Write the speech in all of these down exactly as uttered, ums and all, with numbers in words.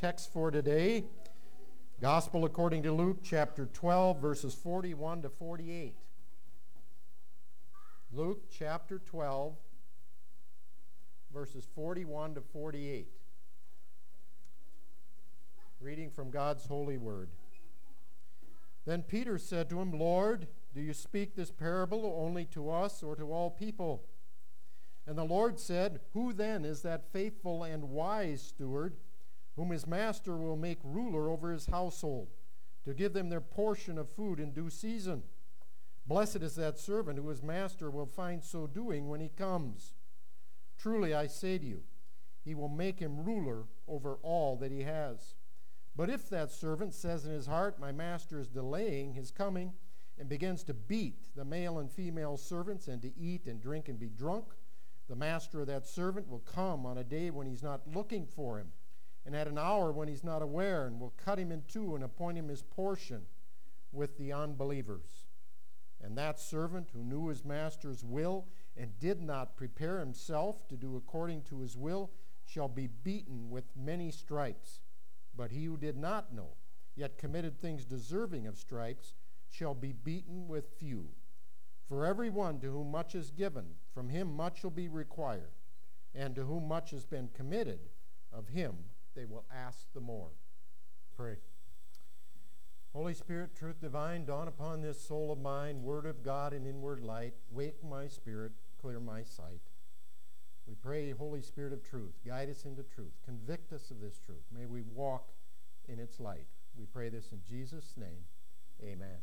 text for today. Gospel according to Luke chapter twelve, verses forty-one to forty-eight. Luke chapter twelve, verses forty-one to forty-eight. Reading from God's holy word. Then Peter said to him, Lord, do you speak this parable only to us or to all people? And the Lord said, Who then is that faithful and wise steward, whom his master will make ruler over his household, to give them their portion of food in due season? Blessed is that servant who his master will find so doing when he comes. Truly I say to you, he will make him ruler over all that he has. But if that servant says in his heart, My master is delaying his coming, and begins to beat the male and female servants, and to eat and drink and be drunk, the master of that servant will come on a day when he's not looking for him, and at an hour when he's not aware, and will cut him in two and appoint him his portion with the unbelievers. And that servant who knew his master's will and did not prepare himself to do according to his will shall be beaten with many stripes. But he who did not know, yet committed things deserving of stripes, shall be beaten with few. For everyone to whom much is given, from him much shall be required. And to whom much has been committed, of him they will ask the more. Pray. Holy Spirit, truth divine, dawn upon this soul of mine, word of God and inward light. Wake my spirit, clear my sight. We pray, Holy Spirit of truth, guide us into truth. Convict us of this truth. May we walk in its light. We pray this in Jesus' name. Amen.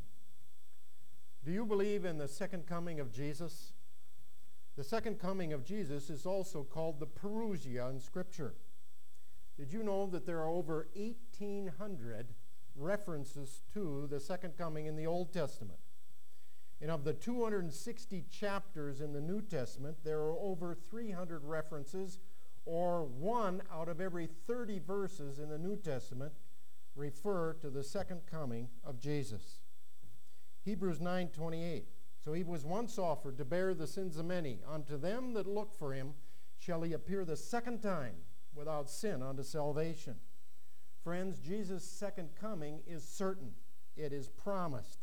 Do you believe in the second coming of Jesus? The second coming of Jesus is also called the Parousia in Scripture. Did you know that there are over eighteen hundred references to the second coming in the Old Testament? And of the two hundred sixty chapters in the New Testament, there are over three hundred references, or one out of every thirty verses in the New Testament refer to the second coming of Jesus. Hebrews nine twenty-eight. So he was once offered to bear the sins of many. Unto them that look for him shall he appear the second time without sin unto salvation. Friends, Jesus' second coming is certain. It is promised.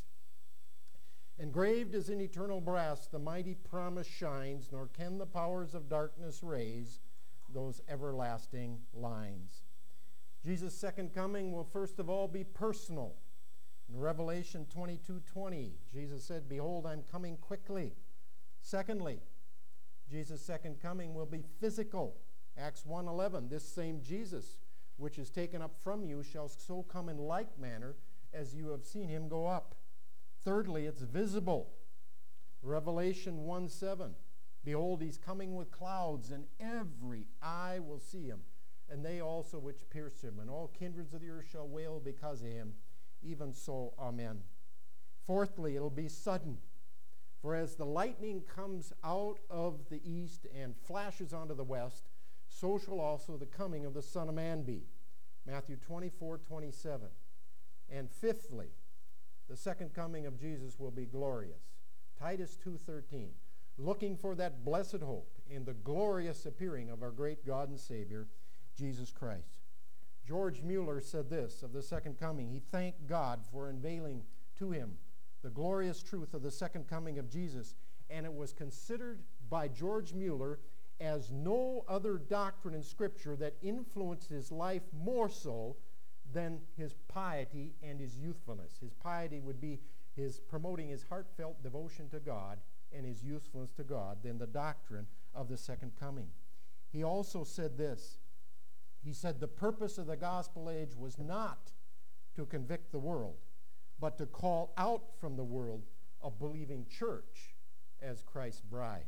Engraved as in eternal brass, the mighty promise shines, nor can the powers of darkness raise those everlasting lines. Jesus' second coming will first of all be personal. In Revelation twenty-two twenty, Jesus said, Behold, I'm coming quickly. Secondly, Jesus' second coming will be physical. Acts one eleven, this same Jesus, which is taken up from you, shall so come in like manner as you have seen him go up. Thirdly, it's visible. Revelation one seven, Behold, he's coming with clouds, and every eye will see him, and they also which pierced him, and all kindreds of the earth shall wail because of him. Even so, amen. Fourthly, it'll be sudden. For as the lightning comes out of the east and flashes onto the west, so shall also the coming of the Son of Man be. Matthew twenty-four twenty-seven. And fifthly, the second coming of Jesus will be glorious. Titus two thirteen. Looking for that blessed hope in the glorious appearing of our great God and Savior, Jesus Christ. George Mueller said this of the second coming. He thanked God for unveiling to him the glorious truth of the second coming of Jesus, and it was considered by George Mueller as no other doctrine in Scripture that influenced his life more so than his piety and his youthfulness. His piety would be his promoting his heartfelt devotion to God, and his usefulness to God than the doctrine of the second coming. He also said this. He said, the purpose of the gospel age was not to convict the world, but to call out from the world a believing church as Christ's bride.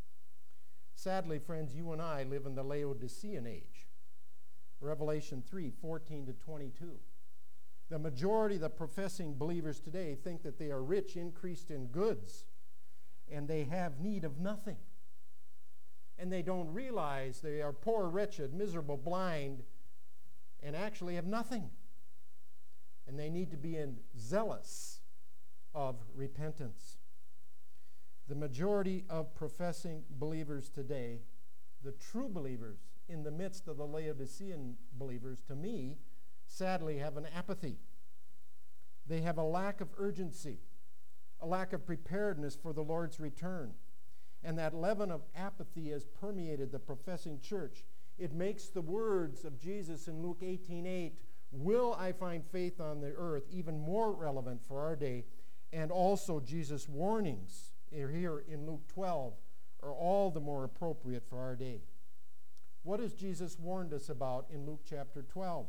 Sadly, friends, you and I live in the Laodicean age. Revelation three fourteen to twenty-two. The majority of the professing believers today think that they are rich, increased in goods, and they have need of nothing. And they don't realize they are poor, wretched, miserable, blind, and actually have nothing. And they need to be in zealous of repentance. The majority of professing believers today, the true believers in the midst of the Laodicean believers, to me, sadly, have an apathy. They have a lack of urgency, a lack of preparedness for the Lord's return. And that leaven of apathy has permeated the professing church. It makes the words of Jesus in Luke eighteen eight, "Will I find faith on the earth," even more relevant for our day. And also Jesus' warnings here in Luke twelve are all the more appropriate for our day. What has Jesus warned us about in Luke chapter twelve?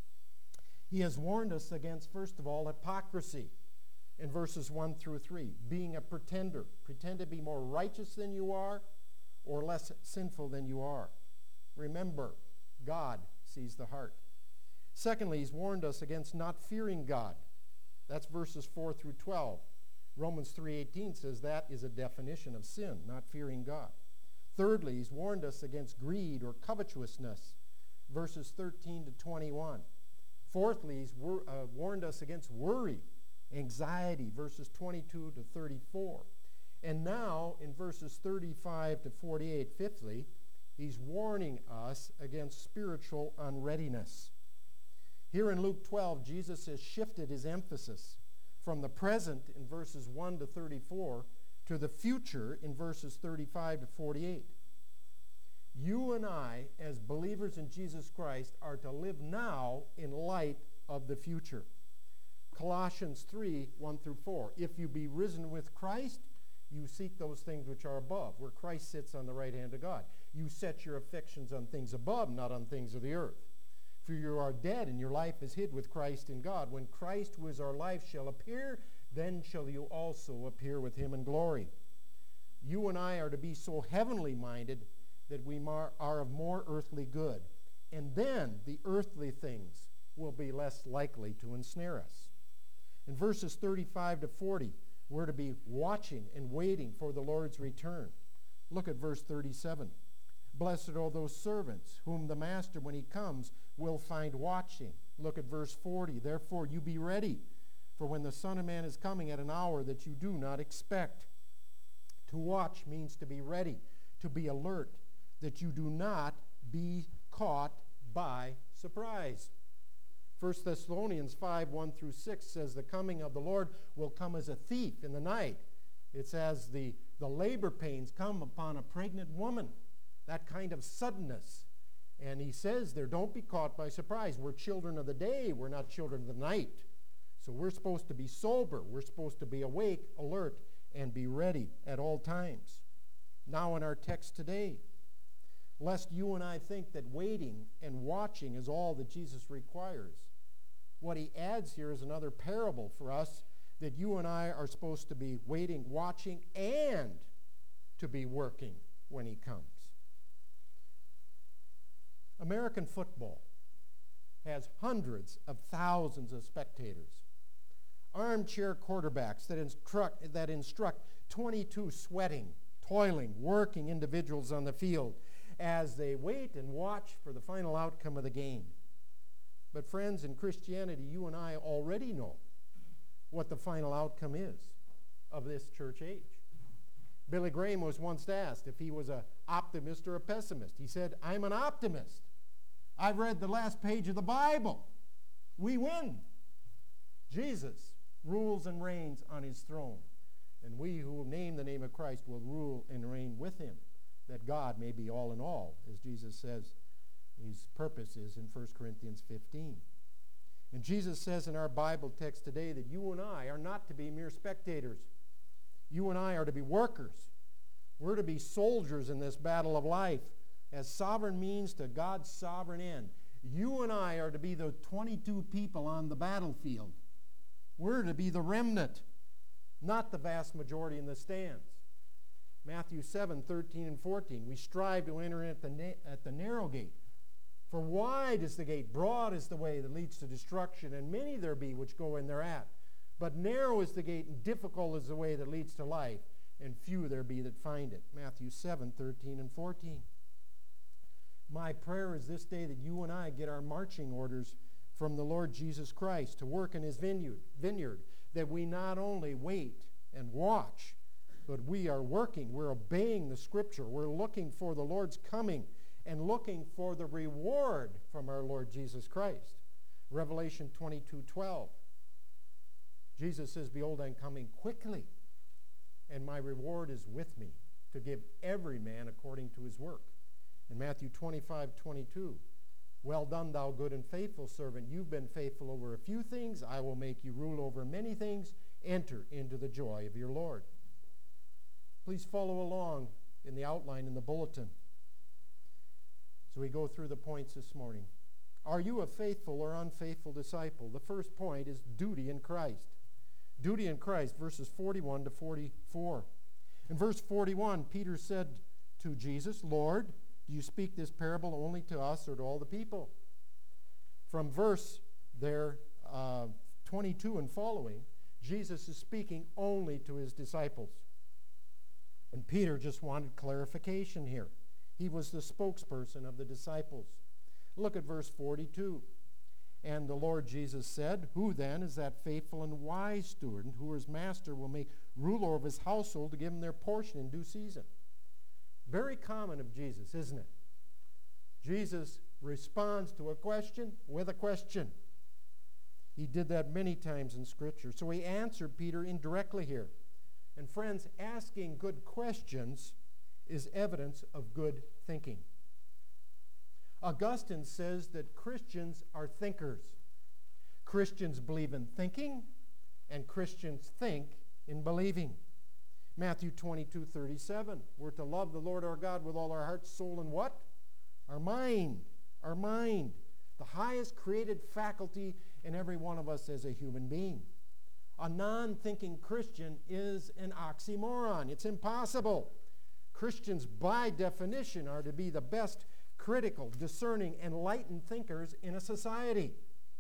He has warned us against, first of all, hypocrisy in verses one through three. Being a pretender. Pretend to be more righteous than you are or less sinful than you are. Remember, God sees the heart. Secondly, he's warned us against not fearing God. That's verses four through twelve. Romans three eighteen says that is a definition of sin, not fearing God. Thirdly, he's warned us against greed or covetousness, verses thirteen to twenty-one. Fourthly, he's wor- uh, warned us against worry, anxiety, verses twenty-two to thirty-four. And now, in verses thirty-five to forty-eight, fifthly, he's warning us against spiritual unreadiness. Here in Luke twelve, Jesus has shifted his emphasis from the present in verses one to thirty-four to the future in verses thirty-five to forty-eight. You and I, as believers in Jesus Christ, are to live now in light of the future. Colossians three, one through four. If you be risen with Christ, you seek those things which are above, where Christ sits on the right hand of God. You set your affections on things above, not on things of the earth. For you are dead, and your life is hid with Christ in God. When Christ, who is our life, shall appear, then shall you also appear with him in glory. You and I are to be so heavenly minded that we mar- are of more earthly good. And then the earthly things will be less likely to ensnare us. In verses thirty-five to forty, we're to be watching and waiting for the Lord's return. Look at verse thirty-seven. Blessed are those servants whom the master, when he comes, will find watching. Look at verse forty. Therefore you be ready, for when the Son of Man is coming at an hour that you do not expect. To watch means to be ready, to be alert, that you do not be caught by surprise. First Thessalonians five, one through six says the coming of the Lord will come as a thief in the night. It's as the, the labor pains come upon a pregnant woman. That kind of suddenness. And he says there, don't be caught by surprise. We're children of the day. We're not children of the night. So we're supposed to be sober. We're supposed to be awake, alert, and be ready at all times. Now in our text today, lest you and I think that waiting and watching is all that Jesus requires, what he adds here is another parable for us that you and I are supposed to be waiting, watching, and to be working when he comes. American football has hundreds of thousands of spectators. Armchair quarterbacks that instruct, that instruct twenty-two sweating, toiling, working individuals on the field as they wait and watch for the final outcome of the game. But friends, in Christianity, you and I already know what the final outcome is of this church age. Billy Graham was once asked if he was an optimist or a pessimist. He said, I'm an optimist. I've read the last page of the Bible. We win. Jesus rules and reigns on his throne. And we who name the name of Christ will rule and reign with him, that God may be all in all, as Jesus says his purpose is in First Corinthians fifteen. And Jesus says in our Bible text today that you and I are not to be mere spectators. You and I are to be workers. We're to be soldiers in this battle of life as sovereign means to God's sovereign end. You and I are to be the twenty-two people on the battlefield. We're to be the remnant, not the vast majority in the stands. Matthew seven, thirteen and fourteen, we strive to enter at the, na- at the narrow gate. For wide is the gate, broad is the way that leads to destruction, and many there be which go in thereat. But narrow is the gate, and difficult is the way that leads to life, and few there be that find it. Matthew seven, thirteen and fourteen. My prayer is this day that you and I get our marching orders from the Lord Jesus Christ to work in his vineyard, vineyard, that we not only wait and watch, but we are working. We're obeying the Scripture. We're looking for the Lord's coming and looking for the reward from our Lord Jesus Christ. Revelation twenty-two twelve. Jesus says, behold, I'm coming quickly, and my reward is with me to give every man according to his work. In Matthew twenty-five twenty-two, well done, thou good and faithful servant. You've been faithful over a few things. I will make you rule over many things. Enter into the joy of your Lord. Please follow along in the outline in the bulletin as we go through the points this morning. Are you a faithful or unfaithful disciple? The first point is duty in Christ. Duty in Christ, verses forty-one to forty-four. In verse forty-one, Peter said to Jesus, Lord, do you speak this parable only to us or to all the people? From verse there, uh, twenty-two and following, Jesus is speaking only to his disciples. And Peter just wanted clarification here. He was the spokesperson of the disciples. Look at verse forty-two. And the Lord Jesus said, who then is that faithful and wise steward who his master will make ruler of his household to give him their portion in due season? Very common of Jesus, isn't it? Jesus responds to a question with a question. He did that many times in Scripture. So he answered Peter indirectly here. And friends, asking good questions is evidence of good thinking. Augustine says that Christians are thinkers. Christians believe in thinking, and Christians think in believing. Matthew twenty-two thirty-seven, we're to love the Lord our God with all our heart, soul, and what? Our mind. Our mind. The highest created faculty in every one of us as a human being. A non-thinking Christian is an oxymoron. It's impossible. Christians, by definition, are to be the best critical, discerning, enlightened thinkers in a society.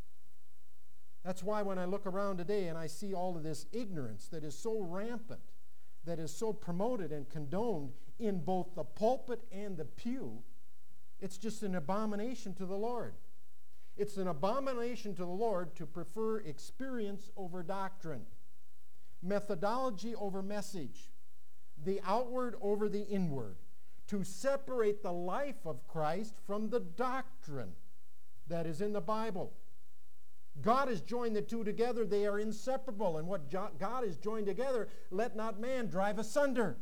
That's why when I look around today and I see all of this ignorance that is so rampant, that is so promoted and condoned in both the pulpit and the pew, it's just an abomination to the Lord. It's an abomination to the Lord to prefer experience over doctrine, methodology over message, the outward over the inward, to separate the life of Christ from the doctrine that is in the Bible. God has joined the two together. They are inseparable. And what God has joined together, let not man drive asunder.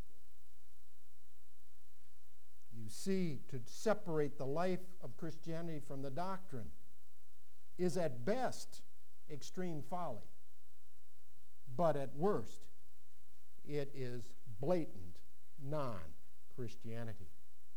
You see, to separate the life of Christianity from the doctrine is at best extreme folly. But at worst, it is blatant non-Christianity.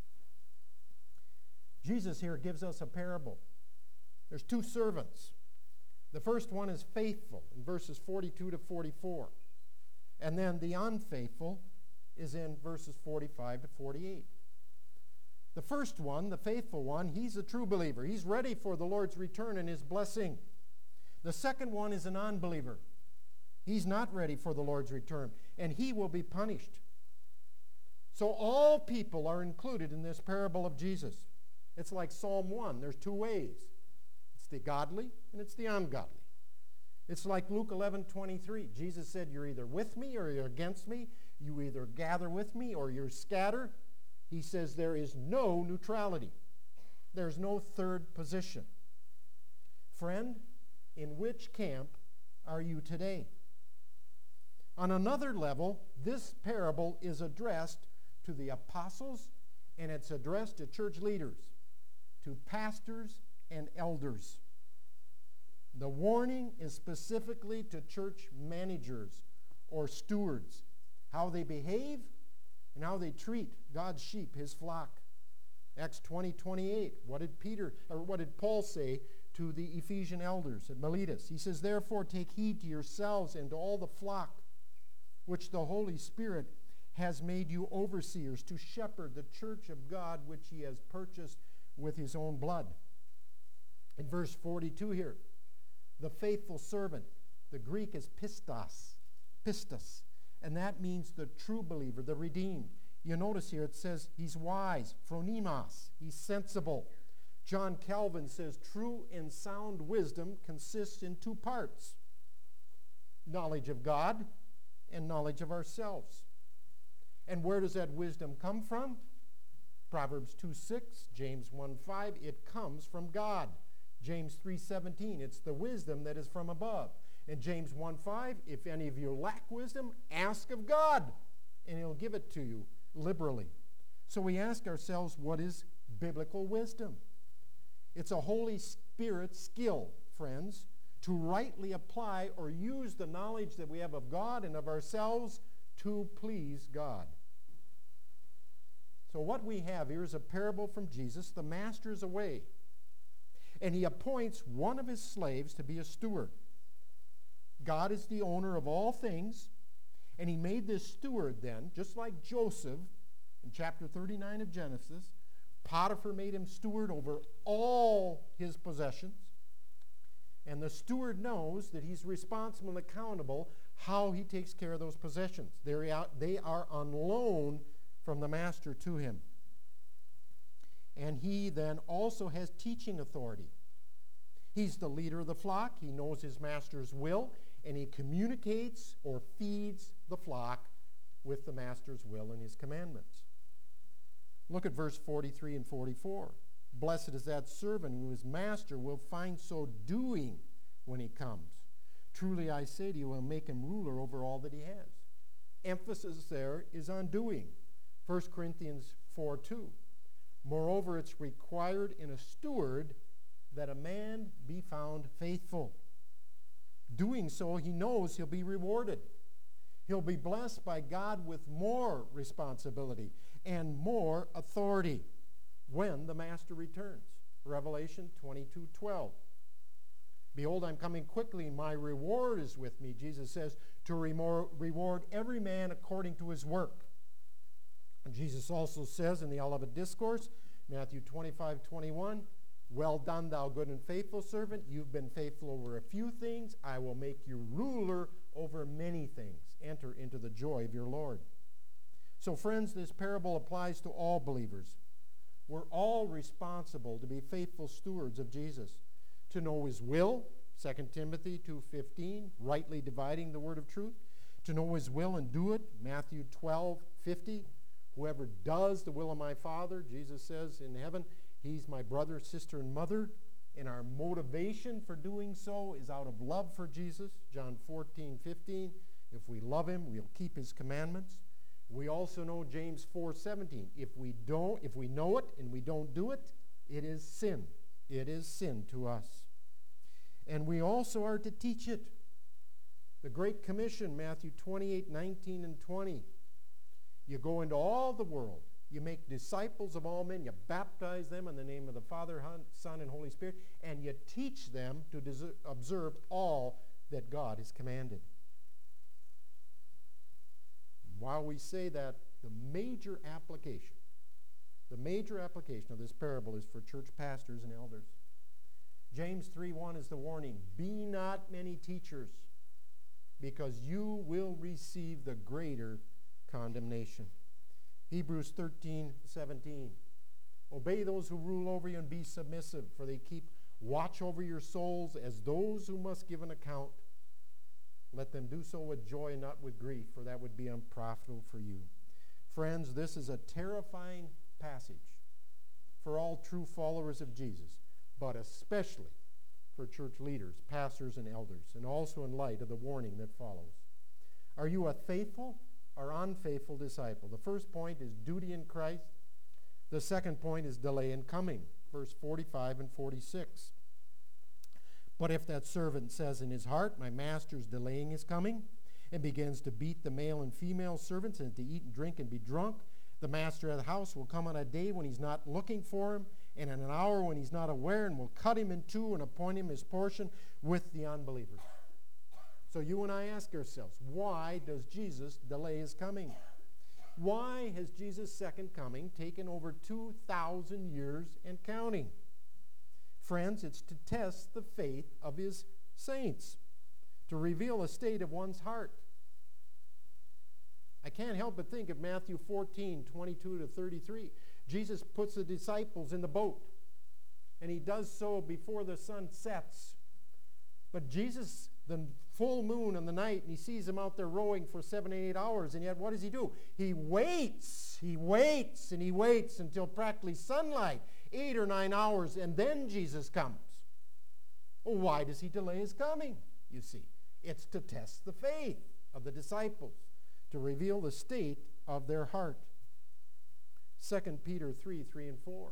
Jesus here gives us a parable. There's two servants. The first one is faithful in verses forty-two to forty-four. And then the unfaithful is in verses forty-five to forty-eight. The first one, the faithful one, he's a true believer. He's ready for the Lord's return and his blessing. The second one is an unbeliever. He's not ready for the Lord's return, and he will be punished. So all people are included in this parable of Jesus. It's like Psalm one. There's two ways. It's the godly and it's the ungodly. It's like Luke eleven twenty-three. Jesus said, you're either with me or you're against me. You either gather with me or you're scatter. He says there is no neutrality. There's no third position. Friend, in which camp are you today? On another level, this parable is addressed to the apostles, and it's addressed to church leaders, to pastors and elders. The warning is specifically to church managers or stewards, how they behave and how they treat God's sheep, his flock. Acts twenty twenty-eight. What did Peter or what did Paul say to the Ephesian elders at Miletus? He says, therefore take heed to yourselves and to all the flock which the Holy Spirit has made you overseers to shepherd the church of God which he has purchased with his own blood. In verse forty-two here, the faithful servant, the Greek is pistos, pistos, and that means the true believer, the redeemed. You notice here it says he's wise, phronimos, he's sensible. John Calvin says true and sound wisdom consists in two parts: knowledge of God and knowledge of ourselves. And where does that wisdom come from? Proverbs two six, James one five, it comes from God. James three seventeen, it's the wisdom that is from above. And James one five, if any of you lack wisdom, ask of God, and he'll give it to you liberally. So we ask ourselves, what is biblical wisdom? It's a Holy Spirit skill, friends, to rightly apply or use the knowledge that we have of God and of ourselves to please God. So what we have here is a parable from Jesus. The master is away, and he appoints one of his slaves to be a steward. God is the owner of all things, and he made this steward then, just like Joseph in chapter thirty-nine of Genesis. Potiphar made him steward over all his possessions. And the steward knows that he's responsible and accountable how he takes care of those possessions. They are on loan from the master to him. And he then also has teaching authority. He's the leader of the flock. He knows his master's will, and he communicates or feeds the flock with the master's will and his commandments. Look at verse forty-three and forty-four. Blessed is that servant whom his master will find so doing when he comes. Truly I say to you, I will make him ruler over all that he has. Emphasis there is on doing. First Corinthians four two. Moreover, it's required in a steward that a man be found faithful. Doing so, he knows he'll be rewarded. He'll be blessed by God with more responsibility and more authority when the master returns. Revelation twenty-two twelve. Behold, I'm coming quickly, my reward is with me, Jesus says, to reward every man according to his work. And Jesus also says in the Olivet Discourse, Matthew twenty-five twenty-one, well done, thou good and faithful servant. You've been faithful over a few things. I will make you ruler over many things. Enter into the joy of your Lord. So, friends, this parable applies to all believers. We're all responsible to be faithful stewards of Jesus, to know his will, Second Timothy two fifteen, rightly dividing the word of truth, to know his will and do it, Matthew twelve fifty. Whoever does the will of my Father, Jesus says in heaven, he's my brother, sister, and mother. And our motivation for doing so is out of love for Jesus, John fourteen fifteen. If we love him, we'll keep his commandments. We also know James four seventeen. If we don't, if we know it and we don't do it, it is sin. It is sin to us. And we also are to teach it. The Great Commission, Matthew twenty-eight nineteen and twenty. You go into all the world. You make disciples of all men. You baptize them in the name of the Father, Son, and Holy Spirit. And you teach them to observe all that God has commanded. While we say that, the major application, the major application of this parable is for church pastors and elders. James three one is the warning. Be not many teachers, because you will receive the greater condemnation. Hebrews thirteen seventeen. Obey those who rule over you and be submissive, for they keep watch over your souls as those who must give an account. Let them do so with joy and not with grief, for that would be unprofitable for you. Friends, this is a terrifying passage for all true followers of Jesus, but especially for church leaders, pastors, and elders, and also in light of the warning that follows. Are you a faithful or unfaithful disciple? The first point is duty in Christ. The second point is delay in coming, verse forty-five and forty-six. But if that servant says in his heart, my master is delaying his coming, and begins to beat the male and female servants, and to eat and drink and be drunk, the master of the house will come on a day when he's not looking for him, and in an hour when he's not aware, and will cut him in two and appoint him his portion with the unbelievers. So you and I ask ourselves, why does Jesus delay his coming? Why has Jesus' second coming taken over two thousand years and counting? Friends, it's to test the faith of his saints, to reveal a state of one's heart. I can't help but think of Matthew fourteen twenty-two to thirty-three. Jesus puts the disciples in the boat, and he does so before the sun sets. But Jesus, the full moon in the night, and he sees them out there rowing for seven, eight hours, and yet what does he do? He waits, he waits, and he waits until practically sunlight, eight or nine hours, and then Jesus comes. Well, why does he delay his coming? You see, it's to test the faith of the disciples, to reveal the state of their heart. Second Peter three, three and four.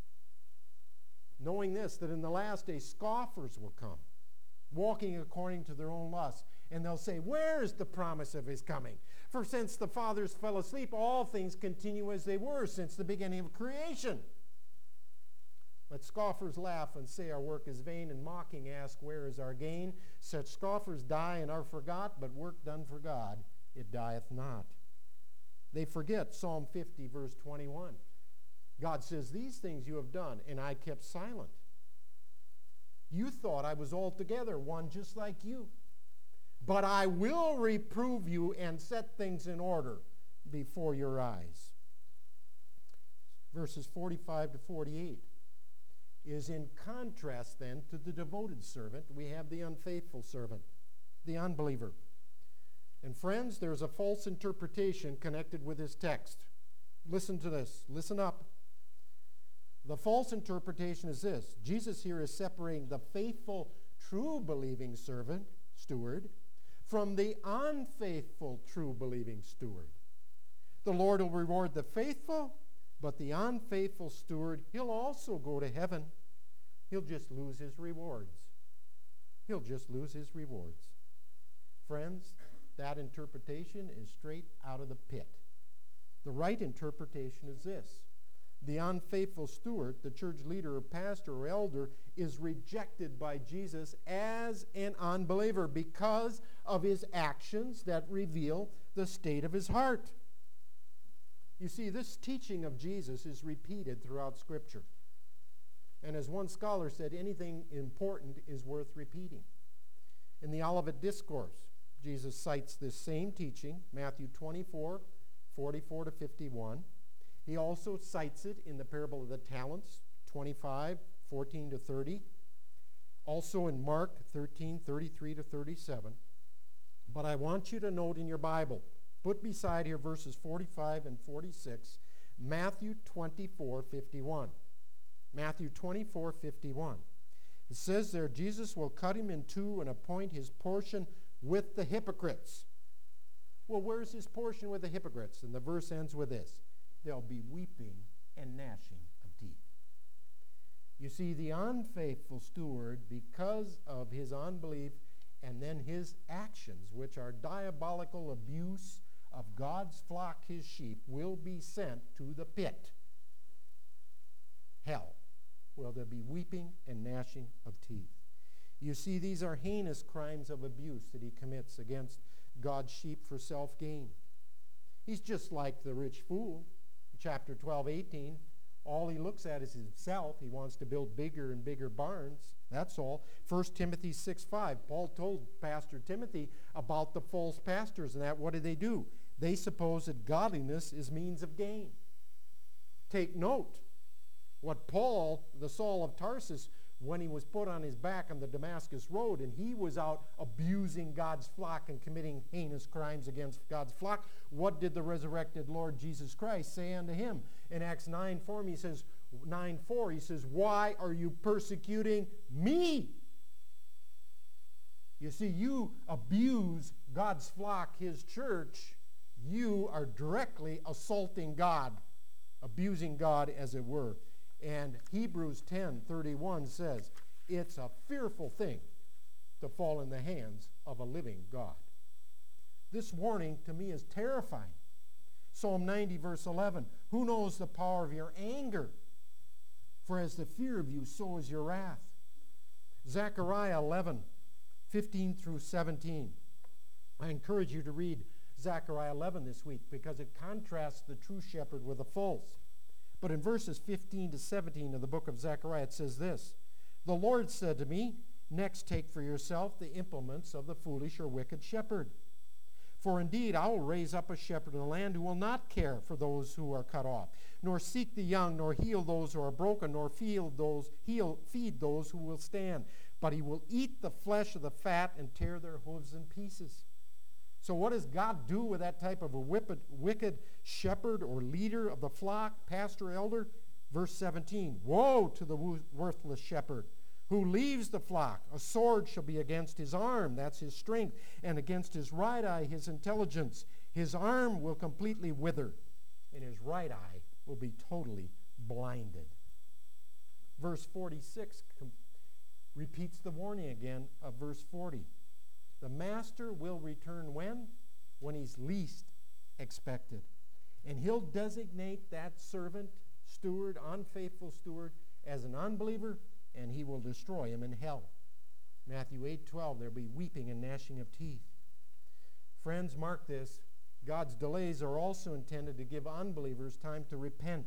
Knowing this, that in the last days scoffers will come, walking according to their own lusts. And they'll say, where is the promise of his coming? For since the fathers fell asleep, all things continue as they were since the beginning of creation. Let scoffers laugh and say our work is vain, and mocking ask, where is our gain? Such scoffers die and are forgot, but work done for God, it dieth not. They forget Psalm fifty, verse twenty-one. God says, these things you have done, and I kept silent. You thought I was altogether one just like you. But I will reprove you and set things in order before your eyes. Verses forty-five to forty-eight is in contrast then to the devoted servant. We have the unfaithful servant, the unbeliever. And friends, there's a false interpretation connected with this text. Listen to this. Listen up. The false interpretation is this. Jesus here is separating the faithful, true believing servant, steward, from the unfaithful, true believing steward. The Lord will reward the faithful, but the unfaithful steward, he'll also go to heaven. He'll just lose his rewards. He'll just lose his rewards. Friends, that interpretation is straight out of the pit. The right interpretation is this. The unfaithful steward, the church leader or pastor or elder, is rejected by Jesus as an unbeliever because of his actions that reveal the state of his heart. You see, this teaching of Jesus is repeated throughout Scripture. And as one scholar said, anything important is worth repeating. In the Olivet Discourse, Jesus cites this same teaching, Matthew twenty-four, forty-four to fifty-one. He also cites it in the parable of the talents, twenty-five, fourteen to thirty. Also in Mark thirteen, thirty-three to thirty-seven. But I want you to note in your Bible, put beside here verses forty-five and forty-six, Matthew twenty-four, fifty-one. Matthew twenty-four, fifty-one. It says there, Jesus will cut him in two and appoint his portion with the hypocrites. Well, where's his portion with the hypocrites? And the verse ends with this. There'll be weeping and gnashing of teeth. You see, the unfaithful steward, because of his unbelief and then his actions, which are diabolical abuse of God's flock, his sheep, will be sent to the pit. Hell, where there'll be weeping and gnashing of teeth. You see, these are heinous crimes of abuse that he commits against God's sheep for self-gain. He's just like the rich fool. Chapter twelve, eighteen, all he looks at is himself. He wants to build bigger and bigger barns. That's all. First Timothy six, five, Paul told Pastor Timothy about the false pastors and that. What do they do? They suppose that godliness is means of gain. Take note what Paul, the Saul of Tarsus, when he was put on his back on the Damascus road and he was out abusing God's flock and committing heinous crimes against God's flock, what did the resurrected Lord Jesus Christ say unto him? In Acts nine four, he says, nine four, he says, why are you persecuting me? You see, you abuse God's flock, his church, you are directly assaulting God, abusing God as it were. And Hebrews ten thirty-one says, it's a fearful thing to fall in the hands of a living God. This warning to me is terrifying. Psalm ninety verse eleven, who knows the power of your anger? For as the fear of you, so is your wrath. Zechariah eleven, fifteen through seventeen. I encourage you to read Zechariah eleven this week because it contrasts the true shepherd with the false. But in verses fifteen to seventeen of the book of Zechariah, it says this, the Lord said to me, next take for yourself the implements of the foolish or wicked shepherd. For indeed I will raise up a shepherd in the land who will not care for those who are cut off, nor seek the young, nor heal those who are broken, nor feed those, heal, feed those who will stand. But he will eat the flesh of the fat and tear their hooves in pieces. So what does God do with that type of a wicked, wicked shepherd or leader of the flock, pastor, elder? Verse seventeen, woe to the worthless shepherd who leaves the flock. A sword shall be against his arm, that's his strength, and against his right eye, his intelligence. His arm will completely wither, and his right eye will be totally blinded. Verse forty-six com- repeats the warning again of verse forty. The master will return when? When he's least expected. And he'll designate that servant, steward, unfaithful steward, as an unbeliever, and he will destroy him in hell. Matthew eight twelve, there'll be weeping and gnashing of teeth. Friends, mark this. God's delays are also intended to give unbelievers time to repent.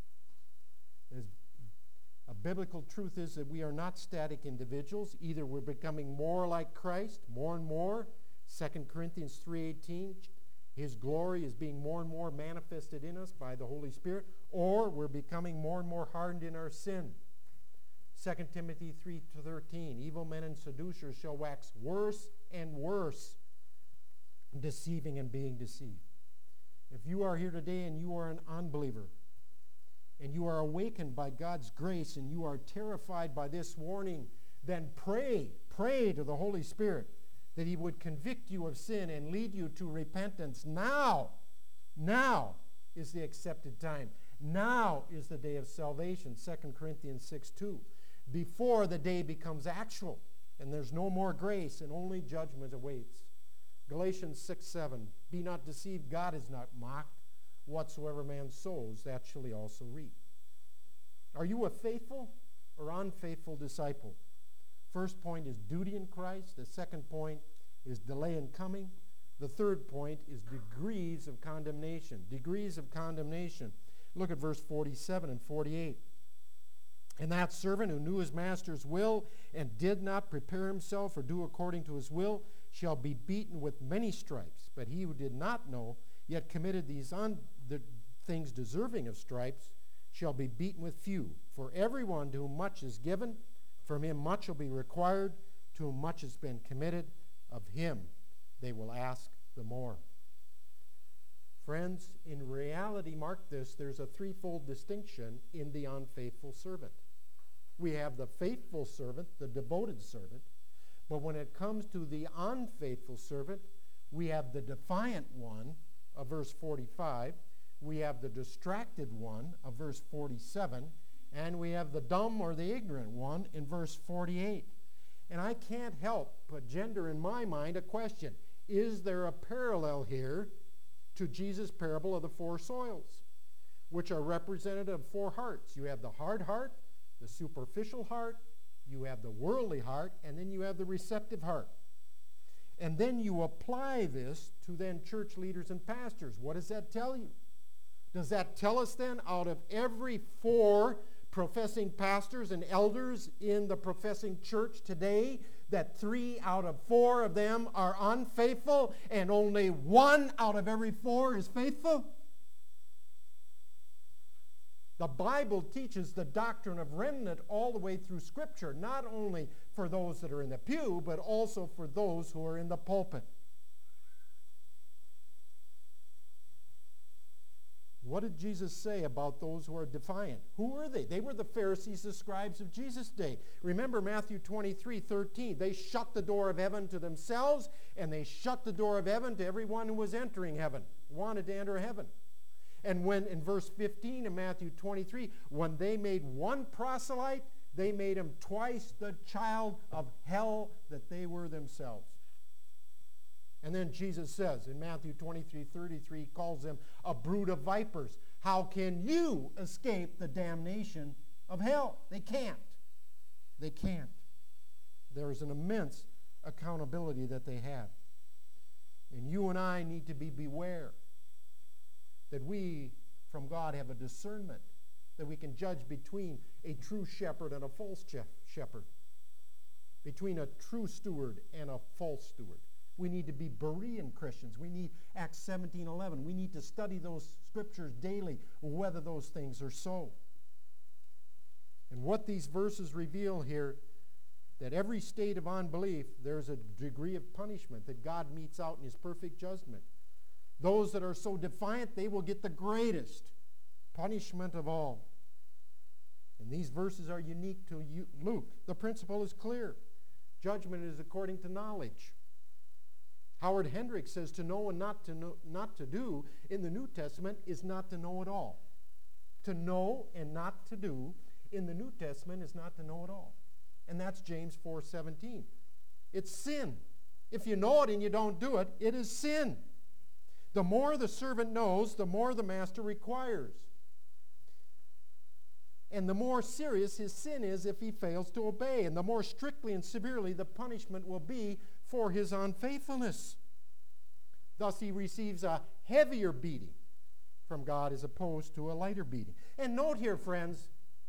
As a biblical truth is that we are not static individuals. Either we're becoming more like Christ, more and more. Second Corinthians three eighteen, his glory is being more and more manifested in us by the Holy Spirit, or we're becoming more and more hardened in our sin. Second Timothy three thirteen, evil men and seducers shall wax worse and worse, deceiving and being deceived. If you are here today and you are an unbeliever, and you are awakened by God's grace, and you are terrified by this warning, then pray, pray to the Holy Spirit that he would convict you of sin and lead you to repentance. Now, now is the accepted time. Now is the day of salvation, Second Corinthians six two. Before the day becomes actual, and there's no more grace, and only judgment awaits. Galatians six seven, be not deceived, God is not mocked. Whatsoever man sows, that shall he also reap. Are you a faithful or unfaithful disciple? First point is duty in Christ. The second point is delay in coming. The third point is degrees of condemnation. Degrees of condemnation. Look at verse forty-seven and forty-eight. And that servant who knew his master's will and did not prepare himself or do according to his will shall be beaten with many stripes. But he who did not know, yet committed these un- the things deserving of stripes, shall be beaten with few. For everyone to whom much is given, from him much will be required. To whom much has been committed, of him they will ask the more. Friends, in reality, mark this, there's a threefold distinction in the unfaithful servant. We have the faithful servant, the devoted servant, but when it comes to the unfaithful servant, we have the defiant one of verse forty-five, we have the distracted one of verse forty-seven, and we have the dumb or the ignorant one in verse forty-eight. And I can't help but gender in my mind a question. Is there a parallel here to Jesus' parable of the four soils, which are representative of four hearts? You have the hard heart, the superficial heart, you have the worldly heart, and then you have the receptive heart. And then you apply this to then church leaders and pastors. What does that tell you? Does that tell us then out of every four professing pastors and elders in the professing church today that three out of four of them are unfaithful and only one out of every four is faithful? The Bible teaches the doctrine of remnant all the way through Scripture, not only for those that are in the pew, but also for those who are in the pulpit. What did Jesus say about those who are defiant? Who were they? They were the Pharisees, the scribes of Jesus' day. Remember Matthew twenty-three thirteen. They shut the door of heaven to themselves, and they shut the door of heaven to everyone who was entering heaven, wanted to enter heaven. And when, in verse fifteen of Matthew twenty-three, when they made one proselyte, they made him twice the child of hell that they were themselves. And then Jesus says in Matthew twenty-three thirty-three, he calls them a brood of vipers. How can you escape the damnation of hell? They can't. They can't. There is an immense accountability that they have. And you and I need to be beware that we, from God, have a discernment, that we can judge between a true shepherd and a false shepherd, between a true steward and a false steward. We need to be Berean Christians. We need Acts seventeen eleven. We need to study those scriptures daily, whether those things are so. And what these verses reveal here, that every state of unbelief, there's a degree of punishment that God metes out in his perfect judgment. Those that are so defiant, they will get the greatest punishment of all. And these verses are unique to Luke. The principle is clear. Judgment is according to knowledge. Howard Hendricks says to know and not to know, not to do in the New Testament is not to know at all. To know and not to do in the New Testament is not to know at all. And that's James four seventeen. It's sin. If you know it and you don't do it, it is sin. The more the servant knows, the more the master requires. And the more serious his sin is if he fails to obey. And the more strictly and severely the punishment will be for his unfaithfulness. Thus he receives a heavier beating from God as opposed to a lighter beating. And note here, friends,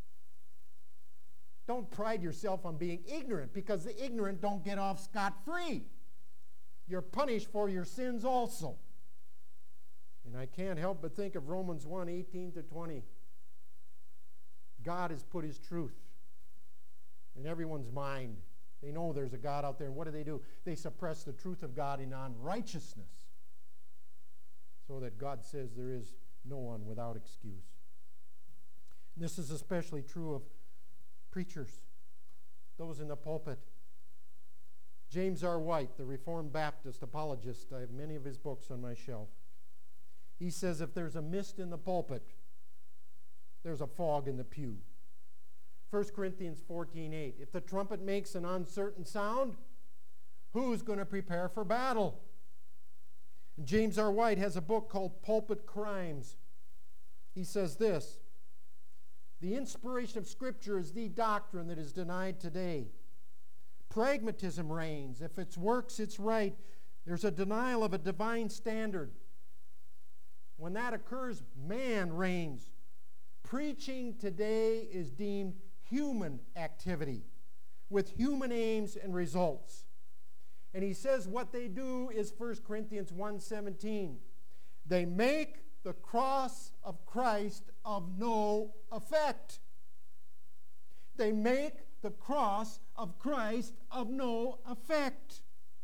don't pride yourself on being ignorant, because the ignorant don't get off scot-free. You're punished for your sins also. And I can't help but think of Romans one, eighteen to twenty. God has put his truth in everyone's mind. They know there's a God out there, and what do they do? They suppress the truth of God in unrighteousness, so that God says there is no one without excuse. And this is especially true of preachers, those in the pulpit. James R. White, the Reformed Baptist apologist, I have many of his books on my shelf. He says if there's a mist in the pulpit, there's a fog in the pew. First Corinthians fourteen eight. If the trumpet makes an uncertain sound, who's going to prepare for battle? And James R. White has a book called Pulpit Crimes. He says this: the inspiration of Scripture is the doctrine that is denied today. Pragmatism reigns. If it works, it's right. There's a denial of a divine standard. When that occurs, man reigns. Preaching today is deemed human activity with human aims and results. And he says what they do is First Corinthians one seventeen. They make the cross of Christ of no effect. They make the cross of Christ of no effect.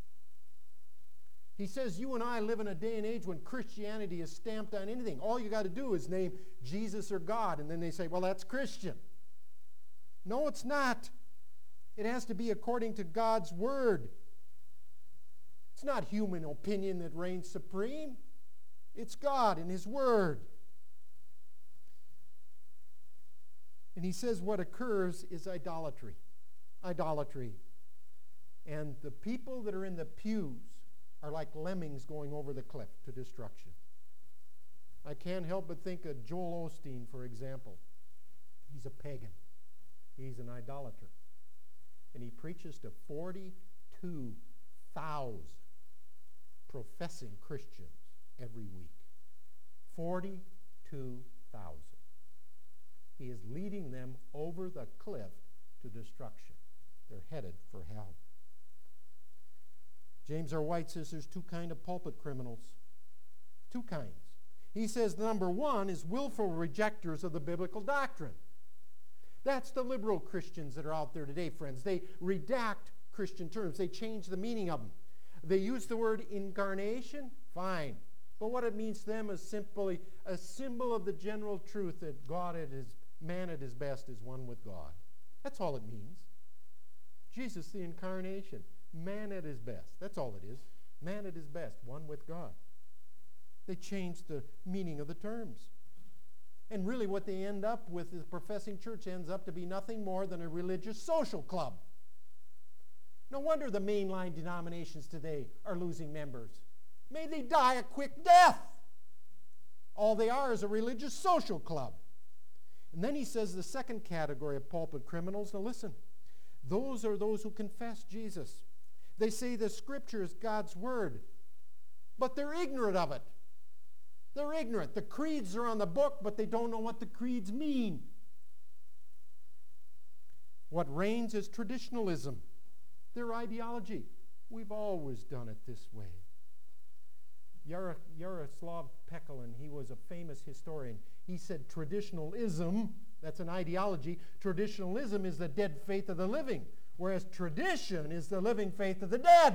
He says you and I live in a day and age when Christianity is stamped on anything. All you got to do is name Jesus or God, and then they say, well, that's Christian. No, it's not. It has to be according to God's Word. It's not human opinion that reigns supreme. It's God and His Word. And he says what occurs is idolatry. Idolatry. And the people that are in the pews are like lemmings going over the cliff to destruction. I can't help but think of Joel Osteen, for example. He's a pagan. He's an idolater. And he preaches to forty-two thousand professing Christians every week. forty-two thousand. He is leading them over the cliff to destruction. They're headed for hell. James R. White says there's two kinds of pulpit criminals. Two kinds. He says number one is willful rejectors of the biblical doctrine. That's the liberal Christians that are out there today, friends. They redact Christian terms. They change the meaning of them. They use the word incarnation, fine. But what it means to them is simply a symbol of the general truth that God at his, man at his best is one with God. That's all it means. Jesus, the incarnation. Man at his best. That's all it is. Man at his best, one with God. They changed the meaning of the terms. And really what they end up with, the professing church ends up to be nothing more than a religious social club. No wonder the mainline denominations today are losing members. May they die a quick death. All they are is a religious social club. And then he says the second category of pulpit criminals, now listen, those are those who confess Jesus. They say the Scripture is God's Word, but they're ignorant of it. They're ignorant. The creeds are on the book, but they don't know what the creeds mean. What reigns is traditionalism, their ideology. We've always done it this way. Yar- Yaroslav Pekelin, he was a famous historian. He said traditionalism, that's an ideology, traditionalism is the dead faith of the living, whereas tradition is the living faith of the dead.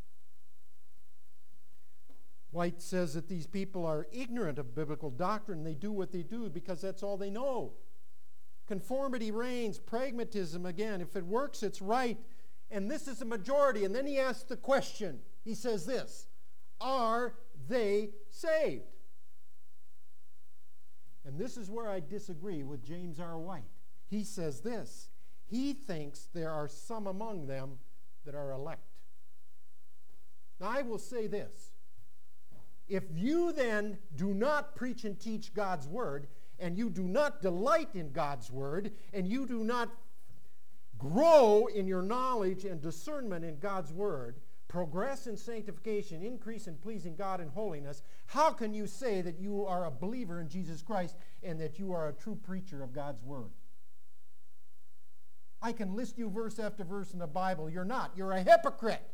White says that these people are ignorant of biblical doctrine. They do what they do because that's all they know. Conformity reigns, pragmatism again. If it works, it's right. And this is a majority. And then he asks the question. He says this, are they saved? And this is where I disagree with James R. White. He says this, he thinks there are some among them that are elect. Now I will say this, if you then do not preach and teach God's word, and you do not delight in God's word, and you do not grow in your knowledge and discernment in God's word, progress in sanctification, increase in pleasing God in holiness, how can you say that you are a believer in Jesus Christ and that you are a true preacher of God's word? I can list you verse after verse in the Bible. You're not. You're a hypocrite.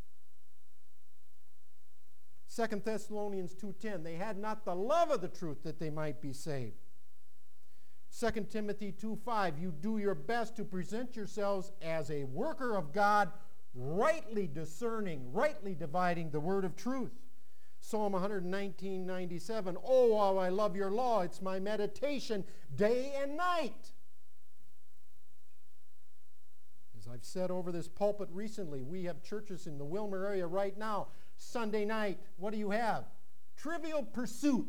Second Thessalonians two ten, they had not the love of the truth that they might be saved. Second Timothy two five, you do your best to present yourselves as a worker of God, rightly discerning, rightly dividing the word of truth. Psalm one nineteen ninety-seven, oh, how I love your law. It's my meditation day and night. As I've said over this pulpit recently, we have churches in the Wilmer area right now. Sunday night, what do you have? Trivial Pursuit.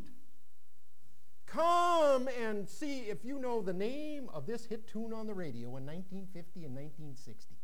Come and see if you know the name of this hit tune on the radio in nineteen fifty and nineteen sixty.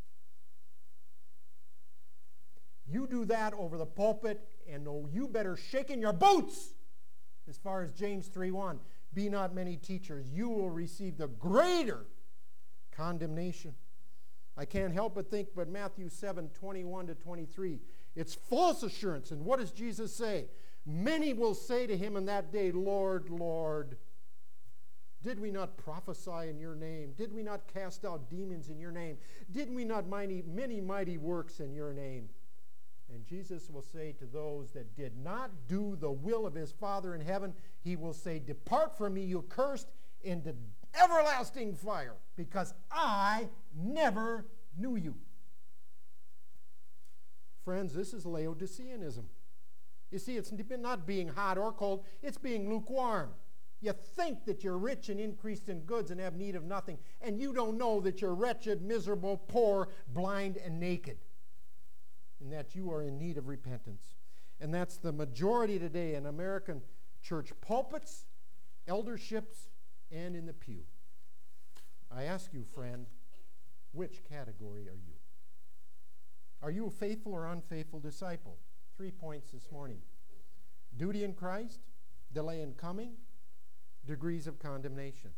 You do that over the pulpit, and oh, you better shake in your boots. As far as James three one, be not many teachers, you will receive the greater condemnation. I can't help but think, but Matthew seven twenty-one to twenty-three, it's false assurance. And what does Jesus say? Many will say to him in that day, Lord, Lord, did we not prophesy in your name? Did we not cast out demons in your name? Did we not mighty, many mighty works in your name? And Jesus will say to those that did not do the will of his Father in heaven, he will say, depart from me, you cursed, into everlasting fire, because I never knew you. Friends, this is Laodiceanism. You see, it's not being hot or cold, it's being lukewarm. You think that you're rich and increased in goods and have need of nothing, and you don't know that you're wretched, miserable, poor, blind, and naked, and that you are in need of repentance. And that's the majority today in American church pulpits, elderships, and in the pew. I ask you, friend, which category are you? Are you a faithful or unfaithful disciple? Three points this morning. Duty in Christ, delay in coming, degrees of condemnation.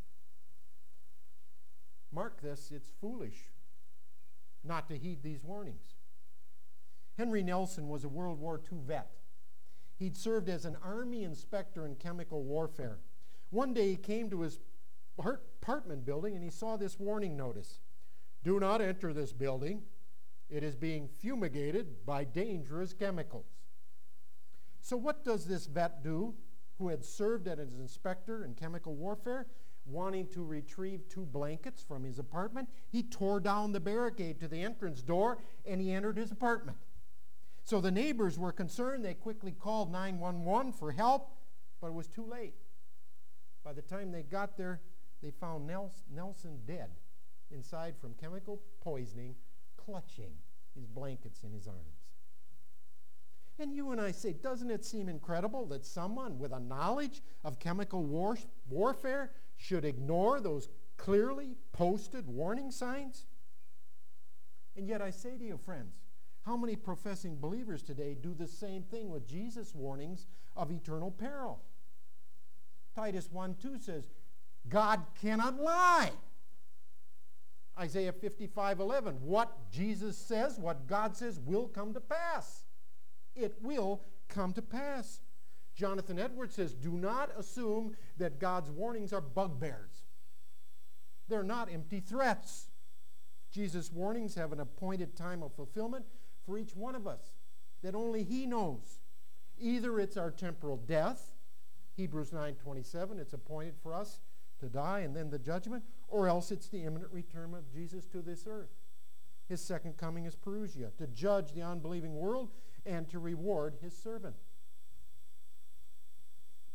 Mark this, it's foolish not to heed these warnings. Henry Nelson was a World War Two vet. He'd served as an Army inspector in chemical warfare. One day he came to his apartment building and he saw this warning notice. Do not enter this building. It is being fumigated by dangerous chemicals. So what does this vet do who had served as an inspector in chemical warfare, wanting to retrieve two blankets from his apartment? He tore down the barricade to the entrance door and he entered his apartment. So the neighbors were concerned. They quickly called nine one one for help, but it was too late. By the time they got there, they found Nelson dead inside from chemical poisoning, clutching his blankets in his arms. And you and I say, doesn't it seem incredible that someone with a knowledge of chemical war- warfare should ignore those clearly posted warning signs? And yet I say to you, friends, how many professing believers today do the same thing with Jesus' warnings of eternal peril? Titus one two says, God cannot lie. Isaiah fifty-five eleven, what Jesus says, what God says will come to pass. It will come to pass. Jonathan Edwards says, do not assume that God's warnings are bugbears. They're not empty threats. Jesus' warnings have an appointed time of fulfillment for each one of us that only he knows. Either it's our temporal death, Hebrews nine twenty-seven, it's appointed for us to die and then the judgment, or else it's the imminent return of Jesus to this earth. His second coming is Perusia, to judge the unbelieving world and to reward his servant.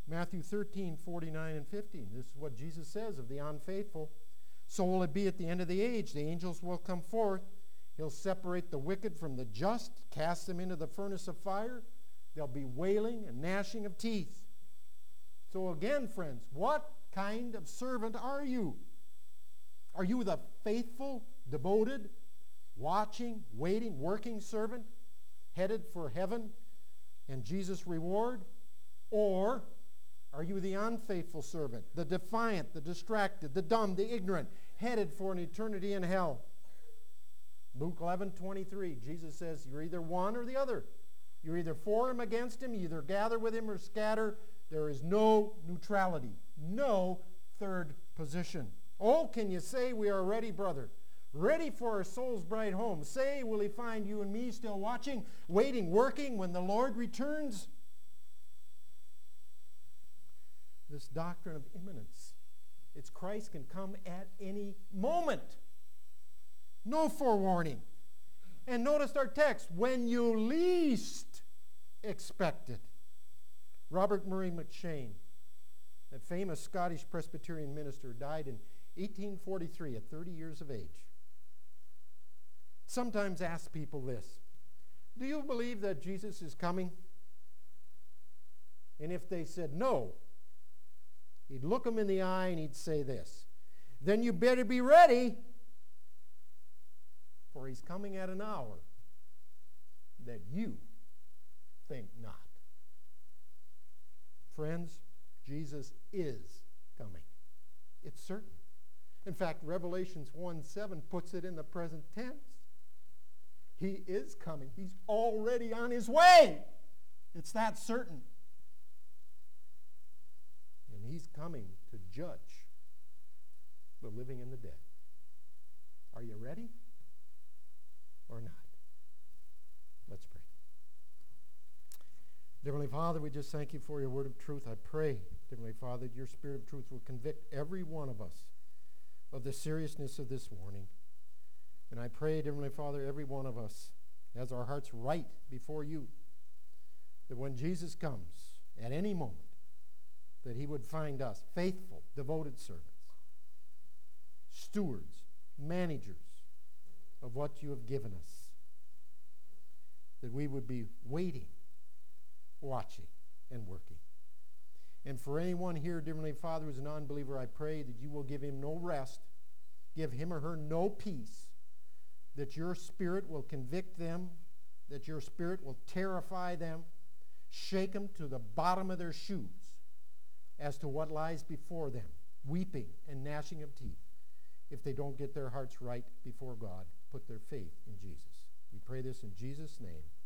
Matthew thirteen, forty-nine and fifteen. This is what Jesus says of the unfaithful. So will it be at the end of the age. The angels will come forth. He'll separate the wicked from the just, cast them into the furnace of fire. There'll be wailing and gnashing of teeth. So again, friends, what kind of servant are you? Are you the faithful, devoted, watching, waiting, working servant headed for heaven and Jesus' reward? Or are you the unfaithful servant, the defiant, the distracted, the dumb, the ignorant, headed for an eternity in hell? Luke eleven twenty-three, Jesus says you're either one or the other. You're either for him, against him, you either gather with him or scatter. There is no neutrality, no third position. Oh, can you say we are ready, brother? Ready for our soul's bright home. Say, will he find you and me still watching, waiting, working when the Lord returns? This doctrine of imminence. It's Christ can come at any moment. No forewarning. And notice our text, when you least expect it. Robert Murray McCheyne, that famous Scottish Presbyterian minister, died in eighteen forty-three at thirty years of age. Sometimes ask people this: do you believe that Jesus is coming? And if they said no, he'd look them in the eye and he'd say this: then you better be ready, for he's coming at an hour that you think not. Friends, Jesus is coming. It's certain. In fact, Revelations one seven puts it in the present tense. He is coming. He's already on his way. It's that certain. And he's coming to judge the living and the dead. Are you ready or not? Let's pray. Heavenly Father, we just thank you for your word of truth. I pray, Heavenly Father, that your Spirit of truth will convict every one of us of the seriousness of this warning. And I pray, Heavenly Father, every one of us has our hearts right before you, that when Jesus comes at any moment, that he would find us faithful, devoted servants, stewards, managers of what you have given us, that we would be waiting, watching, and working. And for anyone here, dear Heavenly Father, who's an unbeliever, I pray that you will give him no rest, give him or her no peace, that your Spirit will convict them, that your Spirit will terrify them, shake them to the bottom of their shoes as to what lies before them, weeping and gnashing of teeth, if they don't get their hearts right before God, put their faith in Jesus. We pray this in Jesus' name.